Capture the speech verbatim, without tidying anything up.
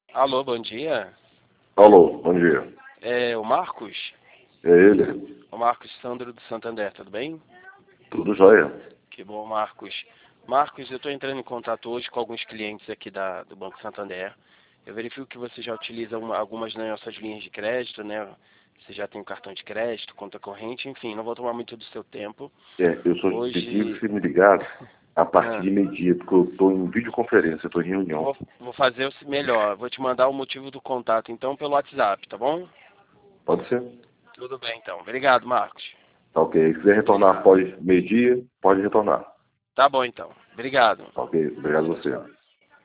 Alô, bom dia. Alô, bom dia. É o Marcos? É ele? O Marcos Sandro do Santander, tudo bem? Tudo jóia? Que bom, Marcos. Marcos, eu estou entrando em contato hoje com alguns clientes aqui da, do Banco Santander. Eu verifico que você já utiliza uma, algumas das nossas linhas de crédito, né? Você já tem um cartão de crédito, conta corrente, enfim, não vou tomar muito do seu tempo. É, eu só pedi Hoje, que você me ligasse a partir ah, de meio-dia, porque eu estou em videoconferência, estou em reunião. vou, vou fazer o melhor, vou te mandar o motivo do contato, então, pelo WhatsApp, tá bom? Pode ser? Tudo bem, então. Obrigado, Marcos. Tá ok. Se quiser retornar Obrigado. após meio-dia, pode retornar. Tá bom, então. Obrigado. Tá ok? Obrigado a você.